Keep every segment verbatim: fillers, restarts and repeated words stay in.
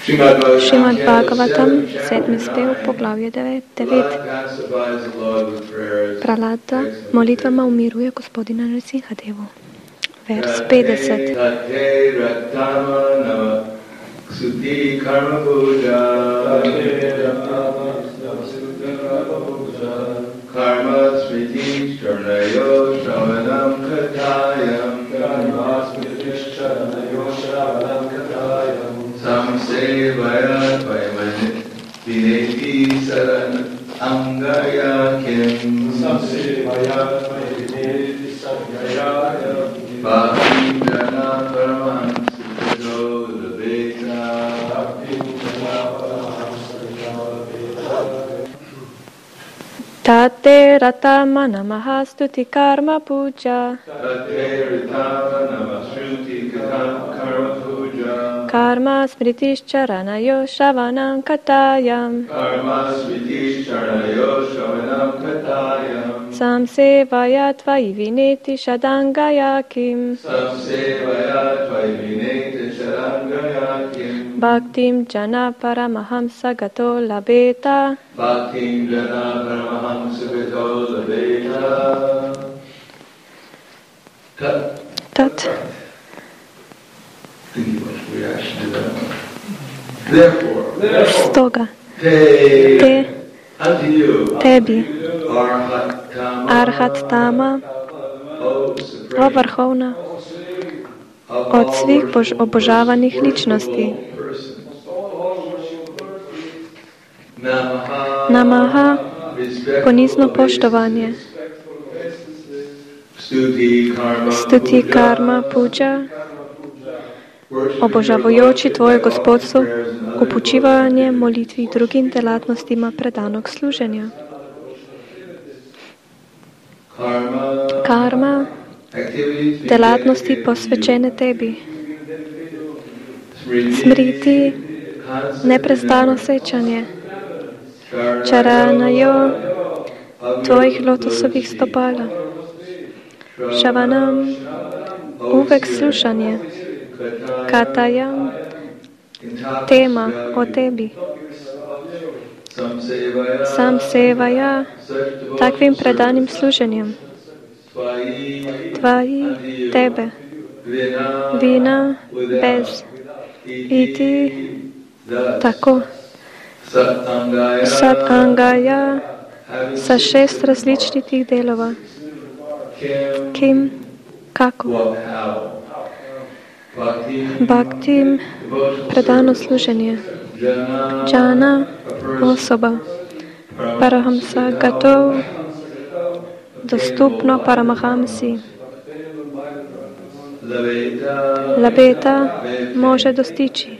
Šrimad Bhagavatam, sedmi spev, poglavje devet. Prahlada molitvama umiruje gospodina Nrsimhadevu. Vers petdeset. Karma smriti charnayo shravanam katayam Karma smriti charnayo shravanam katayam Samsevaya vaimani vineti saran angaya kim Samsevaya vaimani sangaya kim Bhakti jana paramaham sukhajo labeta Bhakti jana paramaham sukhajo labeta Tate ratama namaha stuti karma puja Tate ratama namaha stuti karma puja Karma smritish charanayo shavanam katayam Karma smritish charanayo shavanam katayam Samsevaya tvai vineti shadangaya kim Samsevaya tvai vineti shadangaya kim Bhaktim jana paramahamsa gato labeta Bhaktim jana paramahamsa gato labeta Tat Tat Therefore, Stoga te, Te unto you, Tebi Arhat Tama, Arhat Tama O O Supreme, Vrhovna of od all svih bož, worshipable obožavanih ličnosti persons. Namaha, Namaha respectful ponizno obeisance, poštovanje Stuti karma, Stuti puja, karma puja worshiping Obožavajoči your Tvoje Lord, gospodstvo, prayers and other upočivanje molitvi drugim delatnostima predanog služenja. Karma, Karma, activities delatnosti dedicated to posvečene you. Tebi. Smriti, Smriti, constant neprestano remembrance. sečanje, Charanayo, čaranajo of Tvojih your lotosovih lotus stopala, feet. Šavanam, uvek slušanje, Katayam, tema o Tebi, Sam sevaja, takvim predanim služenjem, Tvaji, Tebe, vina, bez, iti, tako, Sat Angaya, sa šest različnih delova, kim, kako, Bhaktim, predano služenje, Džana, osoba, Paramahamsa, Gatov, dostupno Paramahamsi, Labeta, može dostići.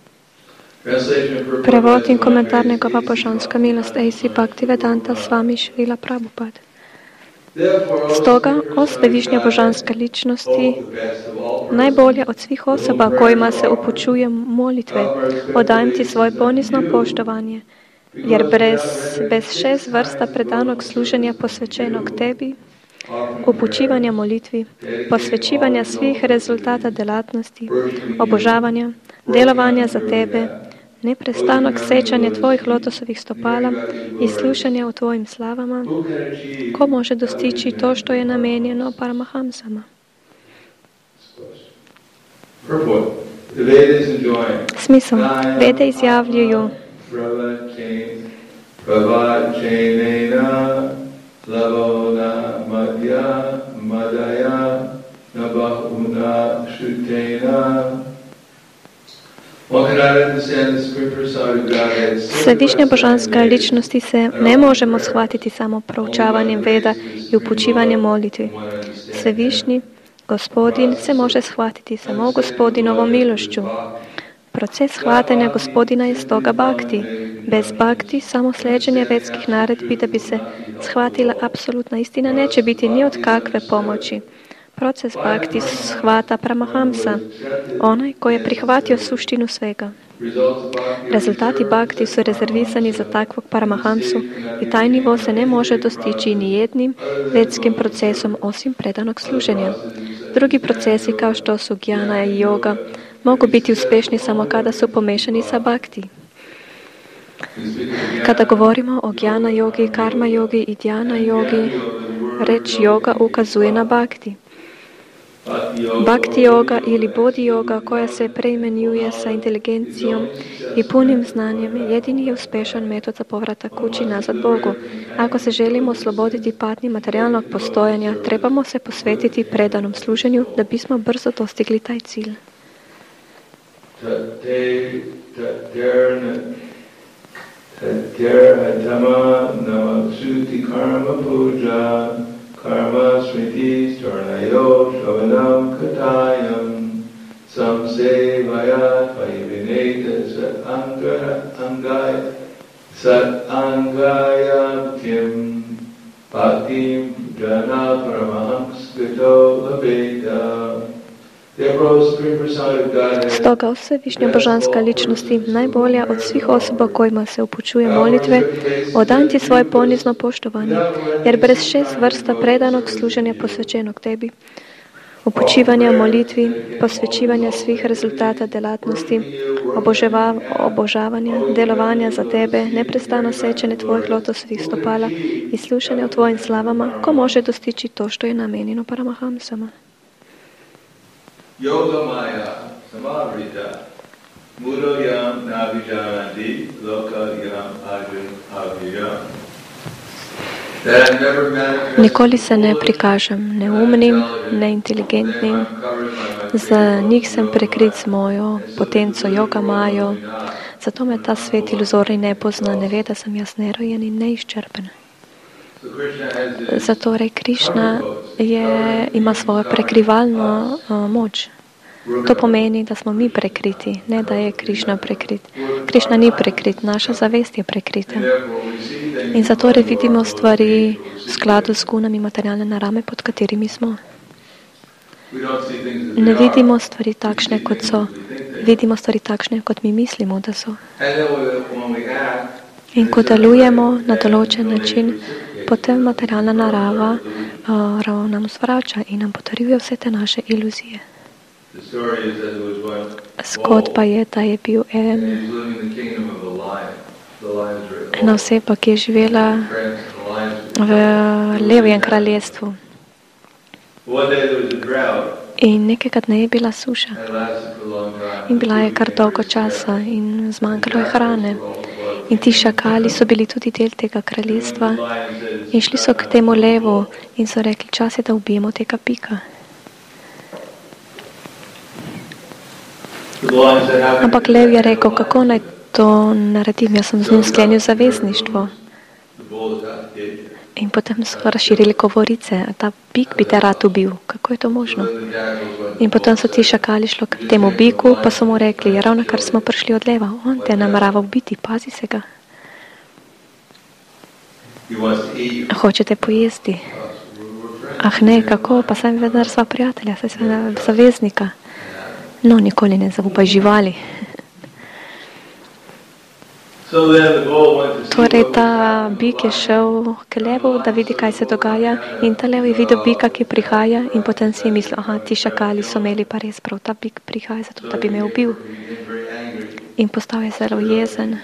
Prevod in komentar njegova božanska milost A C Bhaktivedanta Swami Srila Prabhupada. Stoga, o svevišnja božanska ličnosti, najbolje od svih osoba kojima se upućuje molitve, odajem ti svoje ponizno poštovanje, jer brez, bez šest vrsta predanog služenja posvećenog tebi, upućivanja molitvi, posvećivanja svih rezultata delatnosti, obožavanja, delovanja za tebe, neprestanog sećanja tvojih lotosovih stopala i slušanja o tvojim slavama, ko može dostići to što je namijenjeno Paramahamsama? Smisao. Vede izjavljuju Svevišnja božanska ličnosti se ne možemo shvatiti samo proučavanjem veda i upućivanjem molitvi. Svevišnji Gospodin se može shvatiti samo Gospodinovom milošću. Proces shvatanja Gospodina je stoga bhakti. Bez bhakti, samo sljeđenje vedskih naredbi da bi se shvatila apsolutna istina neće biti ni od kakve pomoći. Proces bhakti shvata Paramahamsa, onaj koji je prihvatio suštinu svega. Rezultati bhakti su rezervisani za takvog Paramahamsu i taj nivo se ne može dostići ni jednim vedskim procesom osim predanog služenja. Drugi procesi kao što su gjana i yoga mogu biti uspješni samo kada su pomešani sa bhakti. Kada govorimo o Gyana jogi, karma jogi i dhyana jogi, reč yoga ukazuje na bhakti. Bhakti yoga ili bodhi yoga koja se preimenjuje sa inteligencijom i punim znanjem jedini je uspješan metod za povratak kući nazad Bogu. Ako se želimo osloboditi patnji materijalnog postojanja, trebamo se posvetiti predanom služenju da bismo brzo dostigli taj cilj. Karma smriti starnayo shavanam katayam samsevayat vayivineta sat angaya angaya sat angaya tim bhaktim jana paramahams gato labeta. Stoga Svevišnja božanska ličnost je najbolja od svih osoba kojima se upućuje molitve, odanti svoje ponizno poštovanje, jer brez šest vrsta predanog služenja posvećenog tebi, upućivanja molitvi, posvećivanja svih rezultata delatnosti, obožava, obožavanja, delovanja za tebe, neprestano sečenje tvojih lotosovih stopala i slušanje o tvojim slavama, ko može dostići to što je namenjeno Paramahamsama. Yoga maya samavrita mudoyam navijanati lokayam avijam. Nikoli se ne prikažem neumnim, neinteligentnim. Za njih sem prekrit s mojo potenco yoga majo. Zato me ta svet iluzorni ne pozna, ne ve, da sem jaz nerojen in neiščerpen. Zatorej Krišna je, ima svojo prekrivalno uh, moč. To pomeni, da smo mi prekriti, ne da je Krišna prekrit. Krišna ni prekrit, naša zavest je prekrita. In zatorej vidimo stvari v skladu s gunami materialne narave, pod katerimi smo. Ne vidimo stvari takšne, kot so. Vidimo stvari takšne, kot mi mislimo, da so. In ko delujemo na določen način, potem materialna narava uh, nam zvrača in nam potrjuje vse te naše iluzije. Zgodba je, da je bil en, ena oseba, ki je živela v levjem kraljestvu. In nekega dne je bila suša. In bila je kar dolgo časa in zmanjkalo je hrane. In ti šakali so bili tudi del tega kraljestva in šli so k temu levu in so rekli, čas je, da ubijemo tega bika. Ampak lev je rekel, kako naj to naredim, jaz sem z njim sklenil zavezništvo. In potem so razširili govorice, ta bik bi te rad ubil, kako je to možno? In potem so ti šakali šlo k temu biku, pa so mu rekli, ravno kar smo prišli od leva, on te namerava ubiti, pazi se ga. Hočete pojesti? Ah ne, kako, pa sem vendar sva prijatelja, saj sva zaveznika. No, nikoli ne zaupaj živali. Torej ta bik je šel k levu, da vidi, kaj se dogaja, in ta lev je videl bika, ki prihaja, in potem si je mislil, aha, ti šakali so imeli pa res prav, ta bik prihaja zato, da bi me ubil. In postal je zelo jezen.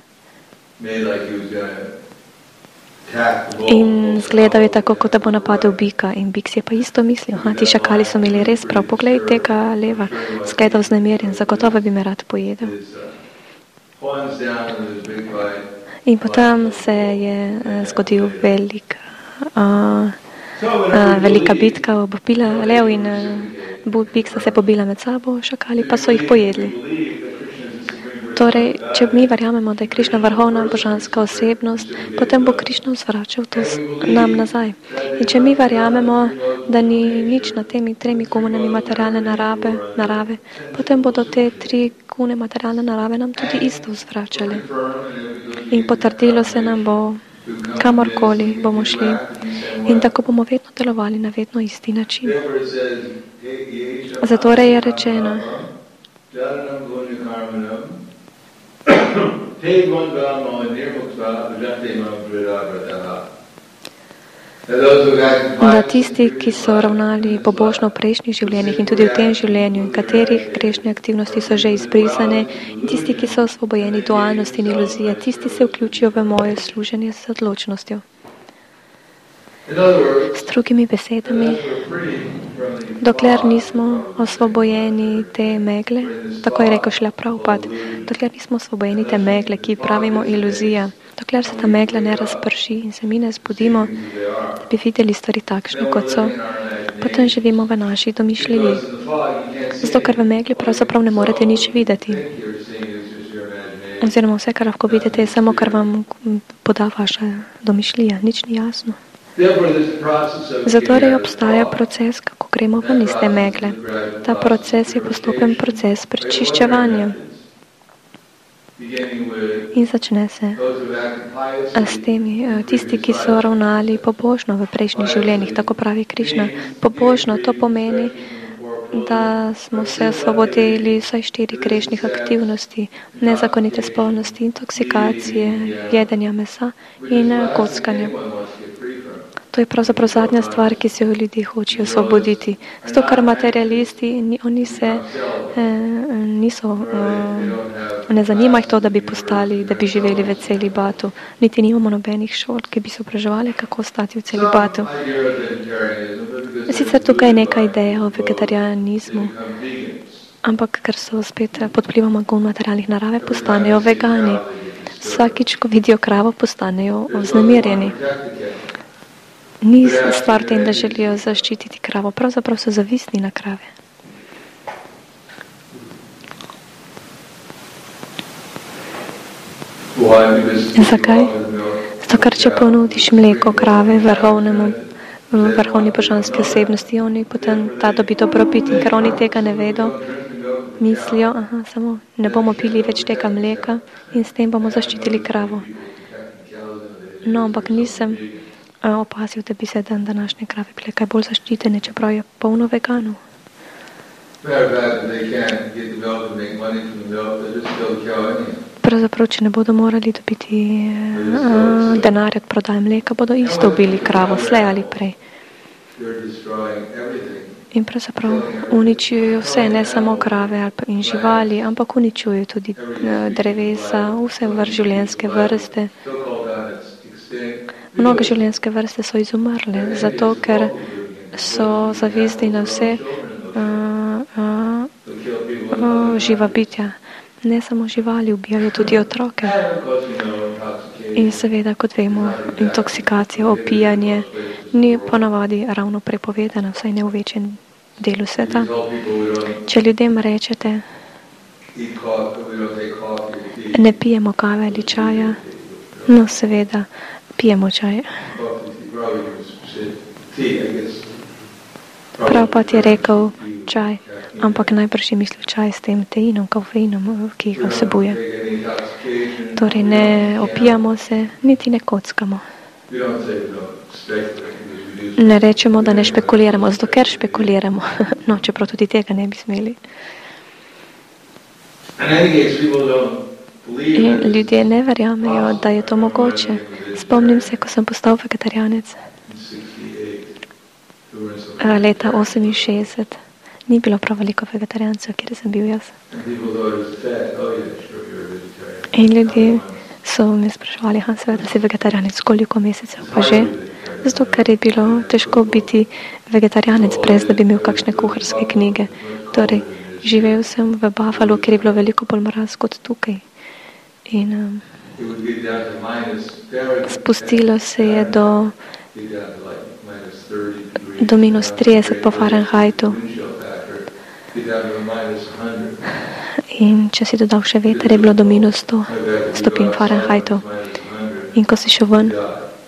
In zgledal je tako, kot da bo napadel bika, in bik si je pa isto mislil, aha, ti šakali so imeli res prav, poglej tega leva, zgledal vznemirjen, zagotovo bi me rad pojedel. In potem se je uh, zgodil velika, uh, uh, velika bitka, obopila lev in uh, bik sta se pobila med sabo, šakali pa so jih pojedli. Torej, če mi verjamemo, da je Krišna vrhovna božanska osebnost, potem bo Krišna zvračal to nam nazaj. In če mi verjamemo, da ni nič na temi tremi gumanami materialne narave, narave, potem bodo te tri gune materialne narave nam tudi isto zvračali. In potrdilo se nam bo, kamorkoli bomo šli. In tako bomo vedno delovali na vedno isti način. Zatorej je rečeno, da tisti, ki so ravnali pobožno v prejšnjih življenjih in tudi v tem življenju, in katerih grešne aktivnosti so že izbrisane, in tisti, ki so osvobojeni dualnosti in iluzije, tisti se vključijo v moje služenje z odločnostjo. S drugimi besedami, dokler nismo osvobojeni te megle, tako je rekel Šrila Prabhupada, dokler nismo osvobojeni te megle, ki pravimo iluzija, dokler se ta megla ne razprši in se mi ne zbudimo, da bi videli stvari takšne, kot so, potem živimo v naši domišljiji. Zato, ker v megli pravzaprav ne morete nič videti. Oziroma vse, kar lahko vidite, je samo, kar vam poda vaša domišljija. Nič ni jasno. Zato obstaja proces, kako gremo ven iz te megle. Ta proces je postopen proces prečiščevanja. In začne se s temi, tisti, ki so ravnali pobožno v prejšnjih življenjih, tako pravi Krišna. Pobožno to pomeni, da smo se osvobodili vsaj štiri grešnih aktivnosti, nezakonite spolnosti, intoksikacije, jedenja mesa in kockanja. To je pravzaprav zadnja stvar, ki se jo ljudje hočejo osvoboditi. Zato, ker materialisti, oni se eh, niso, eh, ne zanima jih to, da bi postali, da bi živeli v celibatu. Niti nimamo nobenih šol, ki bi se vpraševali, kako stati v celibatu. Sicer tukaj je neka ideja o vegetarianizmu, ampak ker so spet pod vplivom materialnih narave, postanejo vegani. Vsakič, ko vidijo kravo, postanejo vznemirjeni. Ni stvar tem, da želijo zaščititi kravo. Pravzaprav so zavisni na krave. Zakaj? Zato, ker če ponudiš mleko krave vrhovnemu, vrhovni božanski osebnosti, oni potem ta dobi dobrobit. In ker oni tega ne vedo, mislijo, aha, samo ne bomo pili več tega mleka in s tem bomo zaščitili kravo. No, ampak nisem opazil, da bi se dan današnje krave bile kaj bolj zaščitene, čeprav je polno veganov. Pravzaprav, če ne bodo morali dobiti uh, denar od prodaje mleka, bodo isto ubili kravo, slej ali prej. In pravzaprav uničujejo vse, ne samo krave in živali, ampak uničujejo tudi uh, drevesa, vse vr življenjske vrste. Mnoge življenjske vrste so izumrle, zato ker so zavezdi na vse uh, uh, uh, živa bitja. Ne samo živali, ubijajo tudi otroke. In seveda, kot vemo, intoksikacija, opijanje ni ponavadi ravno prepovedana, vsaj ne v večjem delu sveta. Če ljudem rečete, ne pijemo kave ali čaja, no seveda, pijemo čaj. Prabhupada je rekel čaj, ampak najbrž je mislil čaj s tem teinom, kofeinom, ki ga vsebuje. Torej ne opijamo se, niti ne kockamo. Ne rečemo, da ne špekuliramo, zato ker špekuliramo. No, čeprav tudi tega ne bi smeli. In ljudje ne verjamejo, da je to mogoče. Spomnim se, ko sem postal vegetarijanec leta oseminšestdeset. Ni bilo prav veliko vegetarijancev, kjer sem bil jaz. In ljudje so me spraševali, ha, seveda si vegetarijanec, koliko mesecev pa že? Zato, ker je bilo težko biti vegetarijanec, brez da bi imel kakšne kuharske knjige. Torej, živel sem v Buffalo, kjer je bilo veliko bolj mraz kot tukaj. In um, spustilo se je do, do minus trideset po Fahrenheitu. In če si dodal še veter, je bilo do minus sto stopinj Fahrenheitu. In ko si šel ven,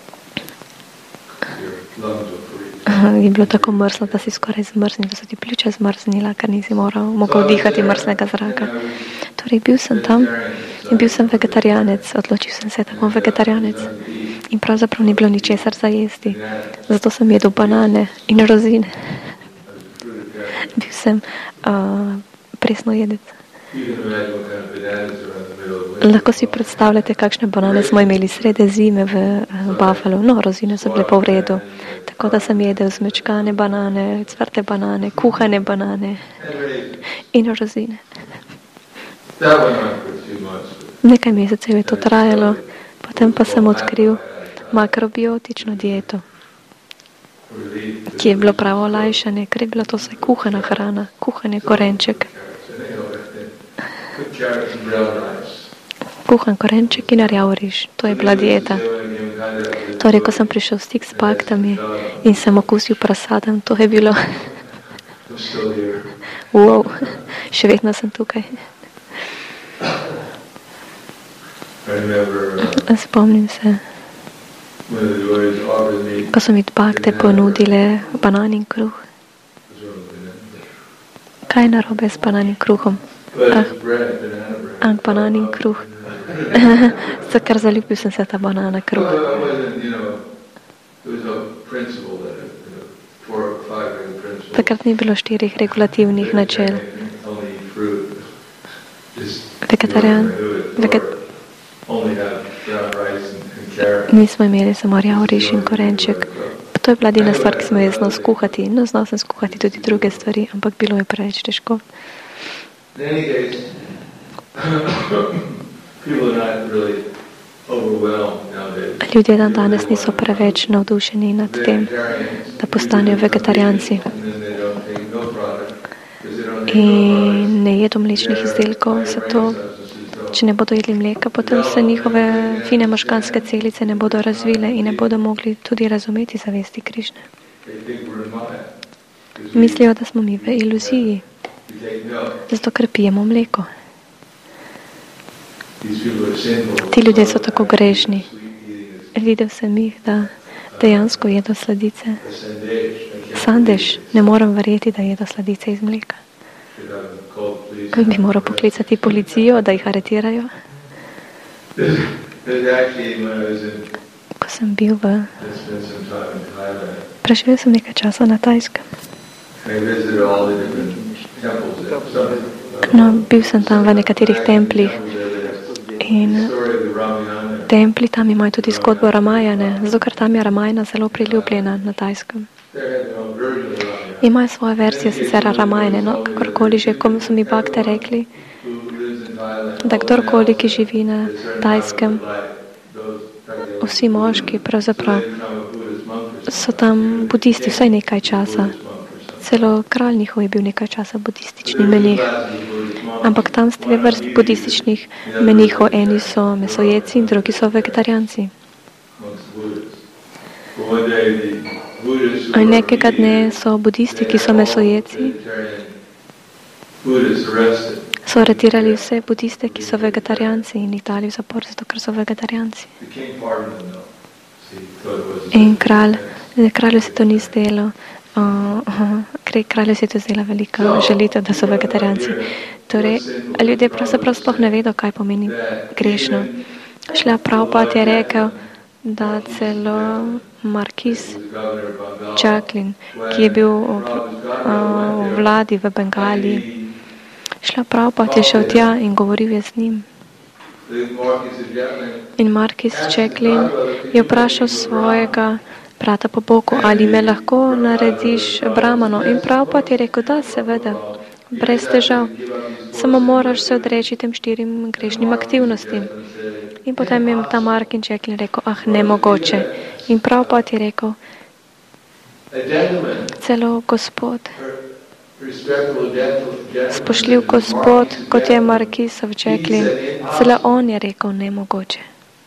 je bilo tako mrzlo, da si skoraj zmrznil, da so ti pljuča zmrznila, ker nisi moral, mogel dihati mrzlega zraka. Torej, bil sem tam in bil sem vegetarijanec. Odločil sem se, da bom vegetarijanec. In pravzaprav ni bilo ničesar za jesti. Zato sem jedel banane in rozine. Bil sem uh, presno jedec. Lahko si predstavljate, kakšne banane smo imeli sredi zime v uh, Buffalo. No, rozine so bile pa v redu. tako da sem jedel zmečkane banane, cvrte banane, kuhane banane in rozine. Nekaj mesecev je to trajalo, potem pa sem odkril makrobiotično dieto, ki je bilo pravo olajšanje, ker je bila to vse kuhana hrana, kuhanje korenček. Kuhan korenček in rjav riž, to je bila dieta. Torej, ko sem prišel v stik s baktami in sem okusil prasadem, to je bilo wow, še vedno sem tukaj. Spomnim se, ko so mi bakte ponudile banan in kruh. Kaj je narobe s banan in kruhom? Ah, ah banan in kruh. Kar zaljubil sem se ta banana kruh. Takrat ni bilo štirih regulativnih načel. Vegetarijan, veget... nismo imeli samo rjav riž in korenček. To je bila edina stvar, ki smo jo znal skuhati. No, znal sem skuhati tudi druge stvari, ampak bilo je preveč težko. Ljudje dan danes niso preveč navdušeni nad tem, da postanejo vegetarijanci in ne jedo mlečnih izdelkov, zato če ne bodo jedli mleka, potem se njihove fine možganske celice ne bodo razvile in ne bodo mogli tudi razumeti zavesti Krišne. Mislijo, da smo mi v iluziji, zato ker pijemo mleko. Ti ljudje so tako grešni. Videl sem jih, da dejansko jedo sladice. Sandež, ne moram verjeti, da jedo sladice iz mleka. Bi moral poklicati policijo, da jih aretirajo. Ko sem bil v... Preživel sem nekaj časa na Tajskem. No, bil sem tam v nekaterih templih. In templi tam imajo tudi zgodbo Ramajane, zato ker tam je Ramajana zelo priljubljena na Tajskem. Imajo svojo versijo sicer Ramajane, no, kakorkoli že, ko so mi bakte rekli, da kdorkoli, ki živi na Tajskem, vsi moški pravzaprav so tam budisti vsaj nekaj časa. Celo kralj njihov je bil nekaj časa budistični menih. Ampak tam ste dve vrsti budističnih menihov. Eni so mesojeci in drugi so vegetarijanci. In nekega dne so budisti, ki so mesojeci, so aretirali vse budiste, ki so vegetarijanci in jih dali v zapor, zato ker so vegetarijanci. In kralj, kralju se to ni zdelo. Uh, uh, kralju se je to zdela velika želitev, da so vegetarijanci. Torej, ljudje pravzaprav sploh ne vedo, kaj pomeni grešno. Šla Prabhupada je rekel, da celo Markiz Chaklin, ki je bil v, uh, v vladi v Bengaliji, Šla Prabhupada je šel tja in govoril je z njim. In Markiz Chaklin je vprašal svojega brata po boku, ali me lahko narediš brahmano. In Prabhupada je rekel, da, seveda, brez težav. Samo moraš se odreči tem štirim grešnim aktivnostim. In potem je ta Markiz Chaklin rekel, ah, nemogoče. In Prabhupada je rekel, celo gospod, spoštljiv gospod, kot je Markiz Chaklin, celo on je rekel, nemogoče.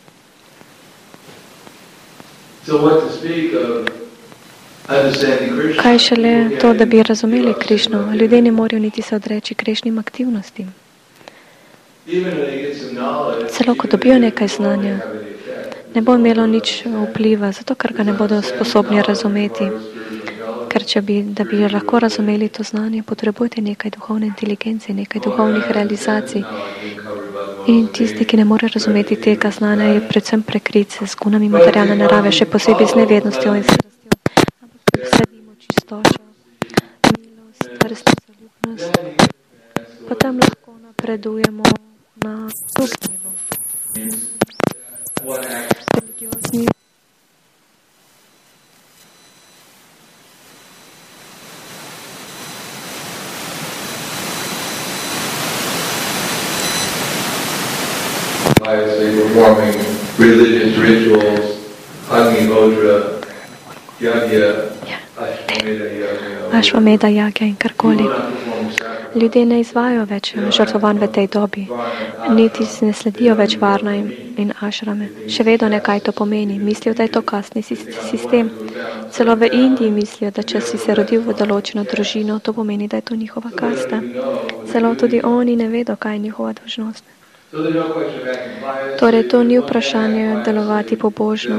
Kaj šele to, da bi razumeli Krišno? Ljudje ne morajo niti se odreči grešnim aktivnostim. Celo ko dobijo nekaj znanja, ne bo imelo nič vpliva, zato ker ga ne bodo sposobni razumeti. Ker če bi, da bi lahko razumeli to znanje, potrebujete nekaj duhovne inteligence, nekaj duhovnih realizacij. In tisti, ki ne more razumeti tega znanja, je predvsem prekrit s gunami materialne narave, še posebej z nevednostjo in strastjo. Ampak vsadimo čistočo, milost, resnico, ljubnost, potem lahko napredujemo na drug nivo. Religiozni piously performing religious rituals, Agni-Hotra, Yagya, Ashwamedha Yagya, Ashwamedha Yagya in karkoli. Ljudje ne izvajajo več žrtvovanj v tej dobi, niti ne sledijo več varna in, in ašrame. Še vedno ne, kaj to pomeni. Mislijo, da je to kastni sistem. Celo v Indiji mislijo, da če si se rodil v določeno družino, to pomeni, da je to njihova kasta. Celo tudi oni ne vedo, kaj je njihova dolžnost. Torej, to ni vprašanje delovati pobožno.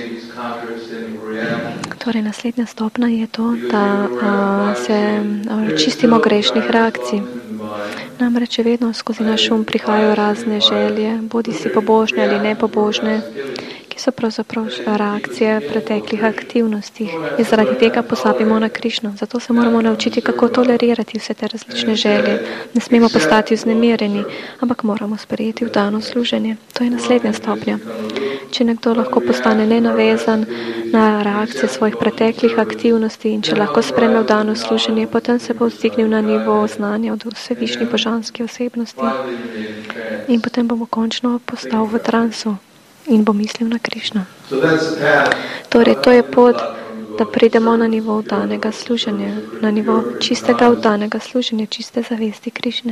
Torej, naslednja stopna je to, da a, se a, čistimo grešnih reakcij. Namreč vedno skozi naš um prihajajo razne želje, bodi si pobožne ali nepobožne, ki so pravzaprav reakcije preteklih aktivnosti. In zaradi tega pozabimo na Krišno. Zato se moramo naučiti, kako tolerirati vse te različne želje. Ne smemo postati vznemirjeni, ampak moramo sprejeti vdano služenje. To je naslednja stopnja. Če nekdo lahko postane nenavezan na reakcije svojih preteklih aktivnosti in če lahko spreme vdano služenje, potem se bo vzdignil na nivo znanja od vsevišnji božanske osebnosti in potem bomo končno postal v transu in bo mislil na Krišno. Torej, to je pot, da pridemo na nivo vdanega služenja, na nivo čistega vdanega služenja, čiste zavesti Krišne.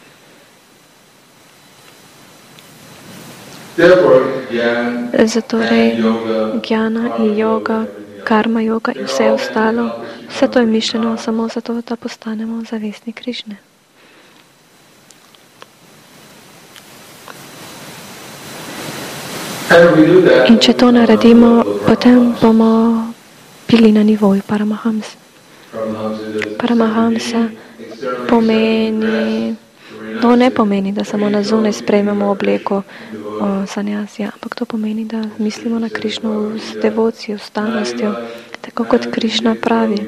Zatorej, gjana in yoga, karma yoga in vse ostalo, vse to je mišljeno samo zato, da postanemo zavestni Krišne. In če to naredimo, potem bomo bili na nivoju Paramahamsa. Paramahamsa pomeni, to ne pomeni, da samo na zunaj sprejmemo obleko sanjasija, ampak to pomeni, da mislimo na Krišno z devocijo, s stanostjo, tako kot Krišna pravi.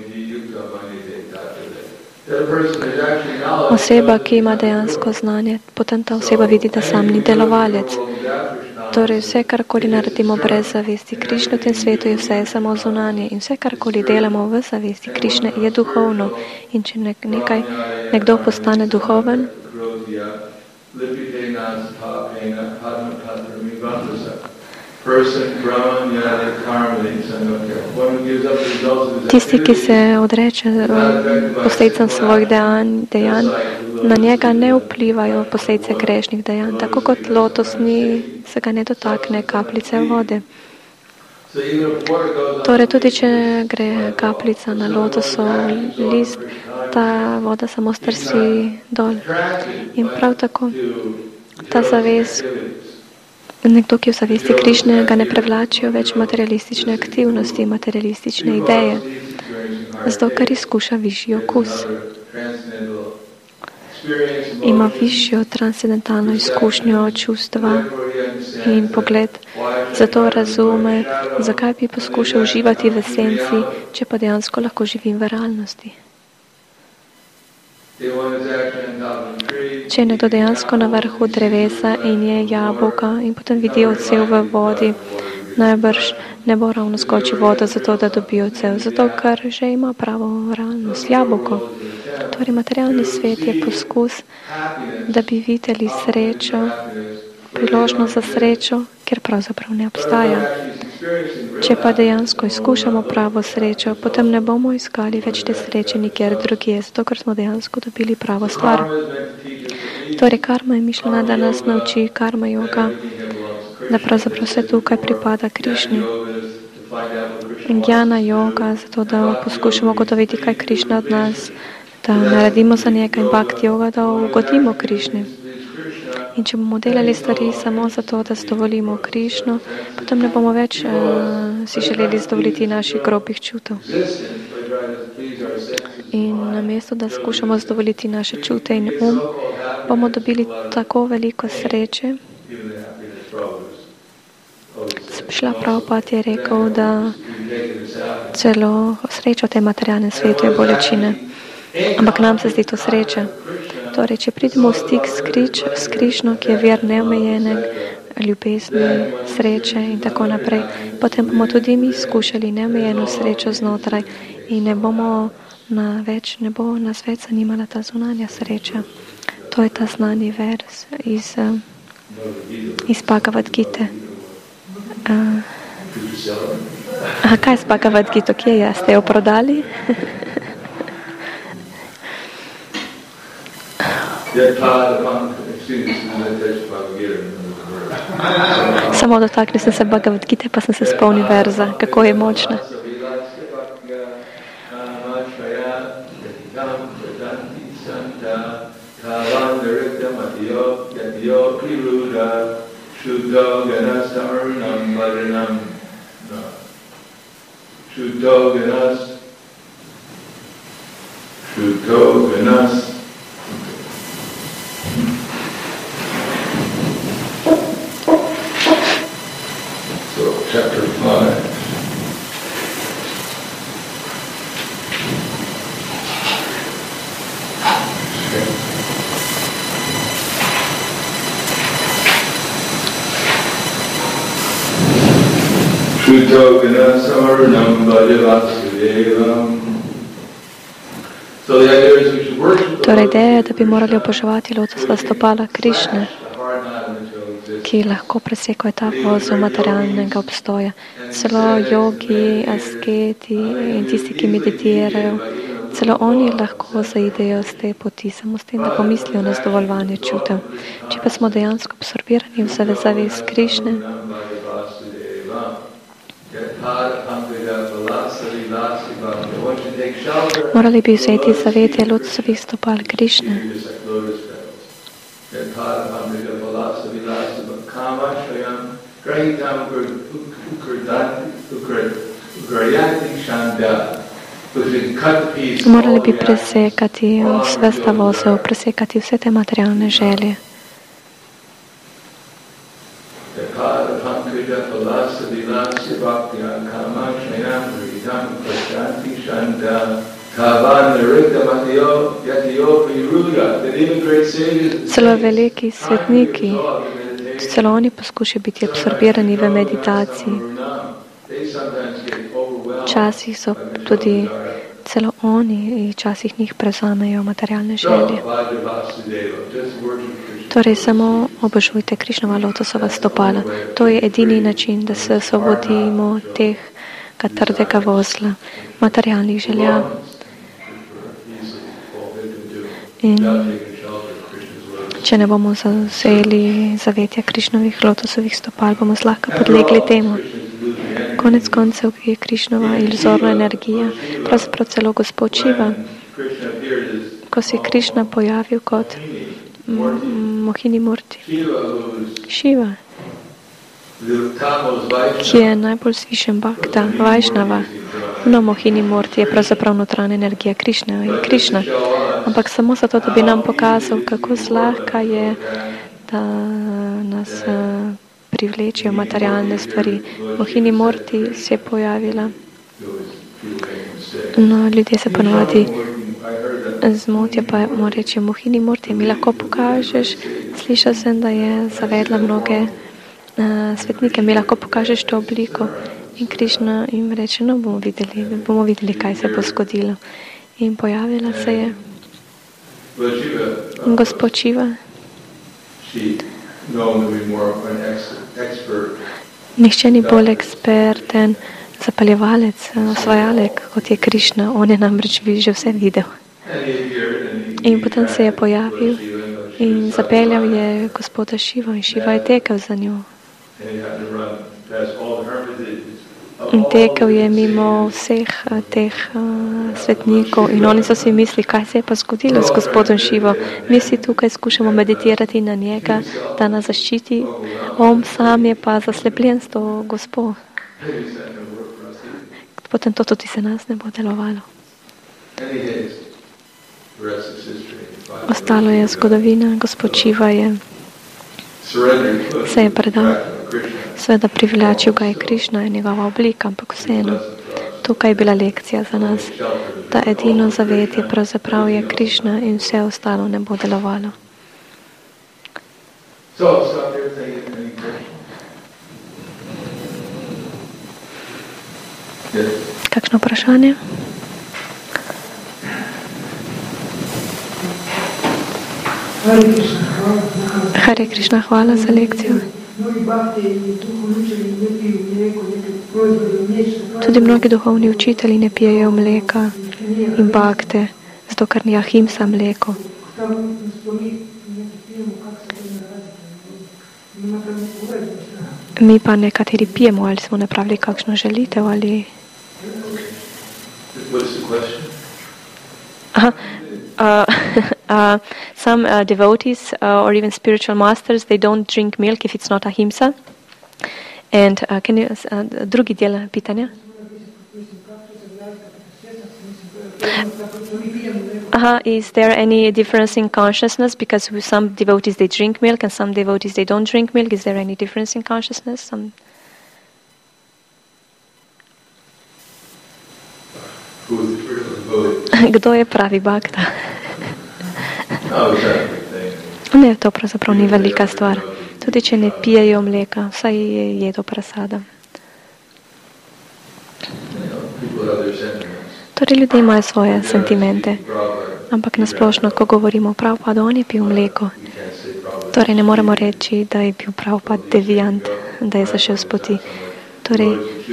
Oseba, ki ima dejansko znanje, potem ta oseba vidi, da sam ni delovalec. Torej, vse, karkoli naredimo brez zavesti Krišne v tem svetu, je vse samo zunanje. In vse, karkoli delamo v zavesti Krišne, je duhovno. In če nekaj, nekdo postane duhoven, tisti, ki se odreče posledicam svojih dejanj, dejanj, na njega ne vplivajo posledice grešnih dejanj, tako kot lotos ni, se ga ne dotakne kapljice vode. Torej, tudi če gre kapljica na lotosov list, ta voda samo strsi dol. In prav tako ta zavest, nekdo, ki v zavesti Krišne, ga ne prevlačijo več materialistične aktivnosti, materialistične ideje, zato ker izkuša višji okus. Ima višjo transcendentalno izkušnjo čustva in pogled, zato razume, zakaj bi poskušal uživati v senci, če pa dejansko lahko živim v realnosti. Če je nekdo dejansko na vrhu drevesa in je jabolka in potem vidi odsev v vodi, najbrž ne bo ravno skoči vodo zato, da dobi odsev, zato ker že ima pravo realnost, jabolko. Torej, materialni svet je poskus, da bi videli srečo, priložnost za srečo, ker pravzaprav ne obstaja. Če pa dejansko izkušamo pravo srečo, potem ne bomo iskali več te sreče nikjer drugje, zato ker smo dejansko dobili pravo stvar. Torej, karma je mišljena, da nas nauči karma yoga, da pravzaprav vse tukaj pripada Krišni. Gjana yoga, zato da poskušamo ugotoviti, kaj Krišna od nas, da naredimo za njega, in bhakti yoga, da ugodimo Krišni. In če bomo delali stvari samo zato, da zadovoljimo Krišno, potem ne bomo več uh, si želeli zadovoljiti naših grobih čutov. In namesto, da skušamo zadovoljiti naše čute in um, bomo dobili tako veliko sreče. Šla Prabhupada je rekel, da celo sreča v tem materialnem svetu je bolečina. Ampak nam se zdi to sreča. Torej, če pridemo v stik s, krič, s Krišno, ki je vir neomejene ljubezni, sreče in tako naprej, potem bomo tudi mi skušali neomejeno srečo znotraj in ne bomo na več, ne bo nas več zanimala ta zunanja sreča. To je ta znani vers iz uh, iz Bhagavad Gite. Uh, a kaj s Bhagavad Gito? Kje je? Ste jo prodali? Samo dotaknil sem se Bhagavad Gite, pa sem se spomnil verza, kako je močna. Chapter five. Torej, ideja je, da bi morali oboževati lotosova stopala Krišne, ki lahko presekajo ta vozel materialnega obstoja. Celo jogi, asketi in tisti, ki meditirajo, celo oni lahko zaidejo z te poti, samo s tem, da pomislijo na zadovoljevanje čutev. Če pa smo dejansko absorbirani v zavez Krišne, morali bi vzeti zavetje lotosovih stopal Krišne. Morali bi presekati vse stavoze, presekati vse te materialne želje. Celo veliki svetniki, celo oni poskušajo biti absorbirani v meditaciji. Včasih so tudi celo oni, včasih njih prevzamejo materialne želje. Torej, samo obožujte Krišnova lotosova stopala. To je edini način, da se osvobodimo tega trdega vozla, materialnih želja. In če ne bomo zavzeli zavetja Krišnovih lotosovih stopal, bomo zlahka podlegli temu. Konec koncev je Krišnova iluzorna energija, pravzaprav celo Gospod Šiva. Ko se je Krišna pojavil kot Mohini Murti. Šiva, ki je najbolj svišen Bhakta, Vajšnava. No, Mohini Murti je pravzaprav notranja energija Krišne in Krišna. Ampak samo zato, da bi nam pokazal, kako zlahka je, da nas uh, privlečijo materialne stvari. Mohini Murti se je pojavila. No, ljudje se ponovadi zmotijo, pa mu reče, Mohini Murti, mi lahko pokažeš, slišal sem, da je zavedla mnoge uh, svetnike, mi lahko pokažeš to obliko. In Krišna jim reče, no, bomo videli, bomo videli, kaj se bo zgodilo. In pojavila se je Gospod Šiva. Nihče ni bolj eksperten zapaljevalec, osvajalec, kot je Krišna. On je namreč že vse videl. In potem se je pojavil in zapeljal je Gospoda Šiva in Šiva je tekel za njo. In tekel je mimo vseh teh uh, svetnikov in oni so si mislili, kaj se je pa zgodilo s Gospodom Šivo. Mi si tukaj skušamo meditirati na njega, da nas zaščiti. On sam je pa zaslepljen s to Gospod. Potem to tudi se nas ne bo delovalo. Ostalo je zgodovina. Gospod Šiva je se je predal. Sveda privlačil ga je Krišna in njegova oblika, ampak vseeno. Tukaj je bila lekcija za nas, da edino zavetje pravzaprav je Krišna in vse ostalo ne bo delovalo. Kakšno vprašanje? Hare Krishna, hvala za lekcijo. Tudi mnogi duhovni učitelji ne pijejo mleka in bakte, zato ker ni ahimsa mleko. Mi pa nekateri pijemo, ali smo napravili kakšno želitev, ali... Aha. Uh, uh, some uh, devotees uh, or even spiritual masters, they don't drink milk if it's not ahimsa. And uh, can you, uh, drugi del pitanja? Uh, is there any difference in consciousness? Because with some devotees they drink milk and some devotees they don't drink milk. Is there any difference in consciousness? Some... Kdo je pravi bhakta? Ne, to pravzaprav ni velika stvar. Tudi če ne pijejo mleka, vsaj jedo prasada. Torej ljudje imajo svoje sentimente, ampak nasplošno, ko govorimo o Prabhupadu, on je pil mleko. Torej ne moremo reči, da je bil Prabhupad devijant, da je zašel s poti. Torej,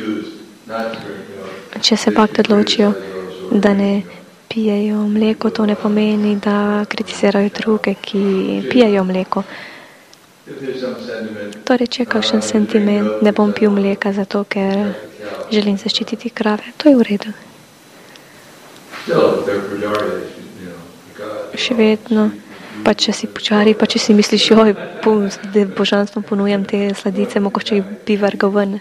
če se bhakti odločijo, da ne pijejo mleko, to ne pomeni, da kritizirajo druge, ki pijejo mleko. Torej, če je kakšen sentiment, ne bom pil mleka zato, ker želim zaščititi krave, to je v redu. Še vedno, pa če si počari, pa če si misliš, joj, da božanstvom ponujam te sladice, mogoče bi vrgal ven.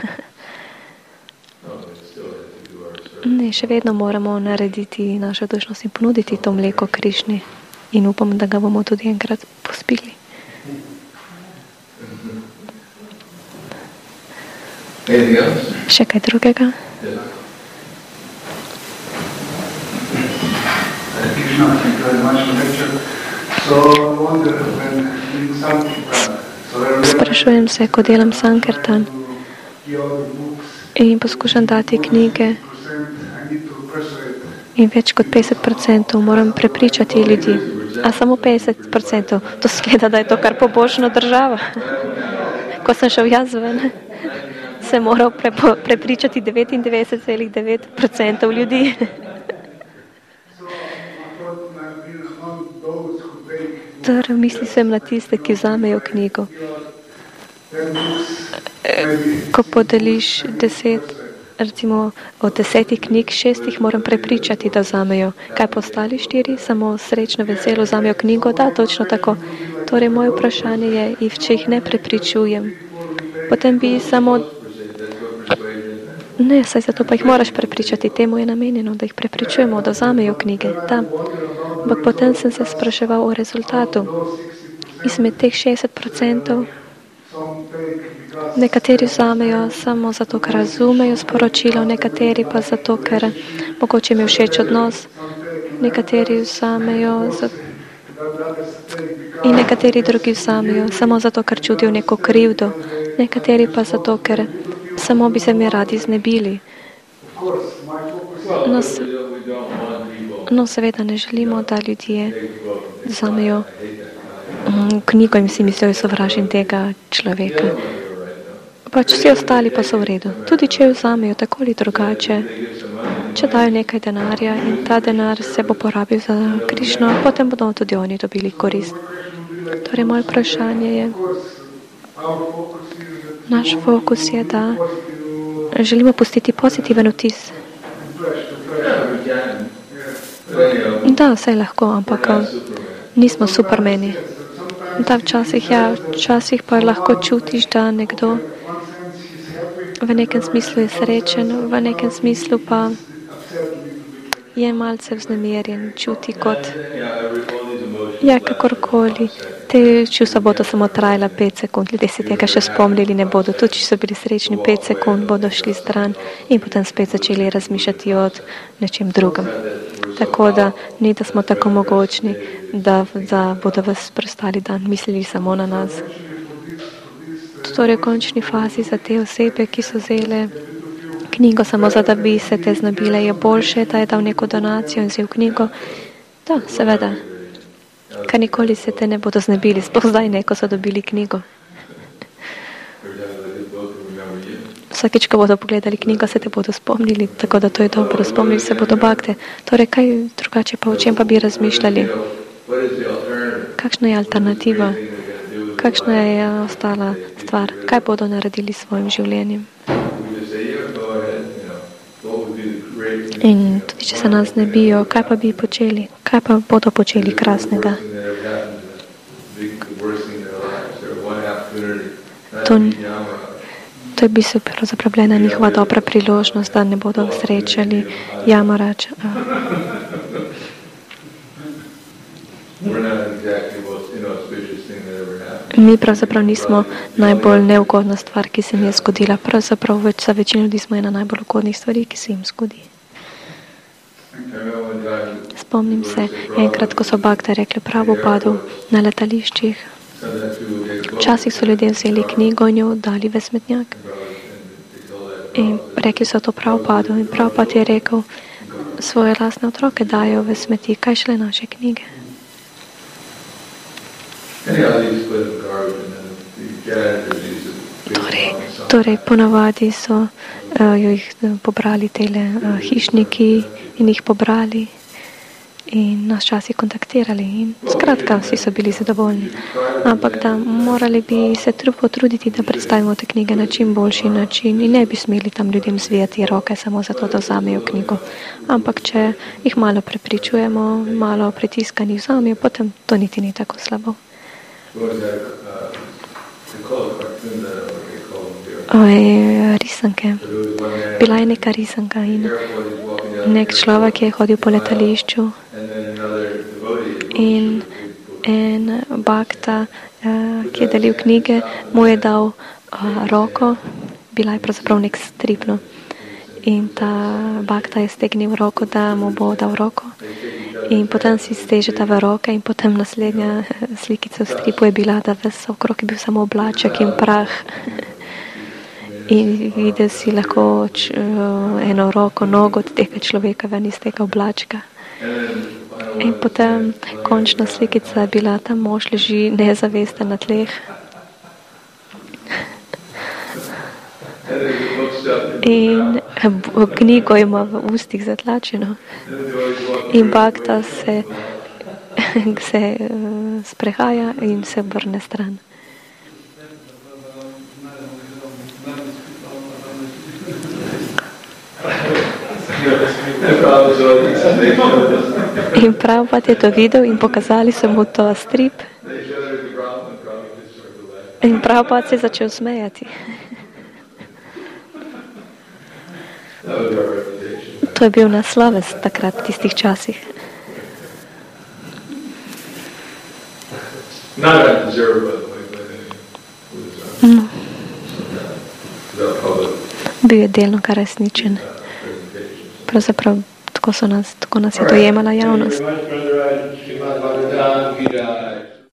Ne, še vedno moramo narediti našo dolžnost in ponuditi to mleko Krišni in upam, da ga bomo tudi enkrat pospili. Še kaj drugega? Sprašujem se, ko delam Sankirtan in poskušam dati knjige in več kot petdeset procentov moram prepričati ljudi. A samo petdeset procentov? To skleda, da je to kar pobožna država. Ko sem šel jaz ven, sem moral pre, prepričati devetindevetdeset celih devet procentov ljudi. Torej, misli sem na tiste, ki vzamejo knjigo. Ko podeliš deset, recimo od desetih knjig, šestih moram prepričati, da vzamejo. Kaj pa ostali štiri? Samo srečno, veselo vzamejo knjigo? Da, točno tako. Torej, moje vprašanje je, in če jih ne prepričujem, potem bi samo... Ne, saj zato pa jih moraš prepričati. Temu je namenjeno, da jih prepričujemo, da vzamejo knjige. Da. Ampak potem sem se spraševal o rezultatu. Izmed teh šestdeset procentov nekateri vzamejo samo zato, ker razumejo sporočilo, nekateri pa zato, ker mogoče mi všeč odnos, nekateri vzamejo za... in nekateri drugi vzamejo samo zato, ker čutijo neko krivdo, nekateri pa zato, ker samo bi se mi radi znebili. No, se... no seveda ne želimo, da ljudje vzamejo knjigo in si mislijo, da sovražim tega človeka. Pač vsi ostali pa so v redu. Tudi če jo vzamejo tako ali drugače, če dajo nekaj denarja in ta denar se bo porabil za Krišno, potem bodo tudi oni dobili korist. Torej, moje vprašanje je, naš fokus je, da želimo pustiti pozitiven vtis. Da, vse lahko, ampak nismo supermeni. Da, včasih, ja, včasih pa lahko čutiš, da nekdo v nekem smislu je srečen, v nekem smislu pa je malce vznemirjen, čuti kot, ja, kakorkoli. Te čustva bodo samo trajala pet sekund, ljudje se tega še spomnili ne bodo. Tudi, če so bili srečni pet sekund, bodo šli stran in potem spet začeli razmišljati o nečem drugem. Tako da ni, da smo tako mogočni, da, da bodo vas prestali dan mislili samo na nas. Torej, v končni fazi za te osebe, ki so vzele knjigo samo za, da bi se te znabile, je boljše, da je dal neko donacijo in vzel knjigo. Da, seveda. Reka, nikoli se te ne bodo znebili, sploh zdaj ne, ko so dobili knjigo. Vsakič, ko bodo pogledali knjigo, se te bodo spomnili, tako da to je dobro, spomnili se bodo bakte. Torej, kaj drugače pa, o čem pa bi razmišljali? Kakšna je alternativa? Kakšna je ostala stvar? Kaj bodo naredili s svojim življenjem? In tudi, če se nas ne bijo, kaj pa bi počeli? Kaj pa bodo počeli krasnega? To, to je bi se pravzaprav bila njihova dobra priložnost, da ne bodo srečali Jamarač. Mi pravzaprav nismo najbolj neugodna stvar, ki se mi je zgodila. Pravzaprav več, za večino ljudi smo ena najbolj ugodnih stvari, ki se jim zgodi. Spomnim se, enkrat, ko so bakte rekli Prabhupadu na letališčih, včasih so ljudje vzeli knjigo in jo dali v smetnjak. In rekli so to Prabhupadu in Prabhupad je rekel, svoje lastne otroke dajo v smeti, kaj šele naše knjige. Torej, torej ponavadi so uh, jih pobrali tele uh, hišniki in jih pobrali in nas časi kontaktirali in skratka vsi so bili zadovoljni. Ampak da morali bi se potruditi, da predstavimo te knjige na čim boljši način in ne bi smeli tam ljudem zvijati roke samo zato, da vzamejo knjigo. Ampak če jih malo prepričujemo, malo pritiskani vzamejo, potem to niti ni tako slabo. Oj, risanke. Bila je neka risanka in nek človek je hodil po letališču in en bakta, ki je delil knjige, mu je dal roko, bila je pravzaprav nek stripno. In ta bakta je stegnil roko, da mu bo dal roko. In potem si stežeta v roke in potem naslednja slikica v stripu je bila, da ves okrog je bil samo oblaček in prah. In videl si lahko č, eno roko, nogo od tega človeka ven iz tega oblačka. In potem končna slikica je bila, ta mož leži nezavesten na tleh. In knjigo ima v ustih zatlačeno. In bakta se, se sprehaja in se obrne stran. In Prabhupada je to videl in pokazali so mu to strip. In Prabhupada se je začel smejati. To je bil naslovec takrat v tistih časih. No. Bil je delno kar resničen. Pravzaprav tako, so nas, tako nas je dojemala javnost.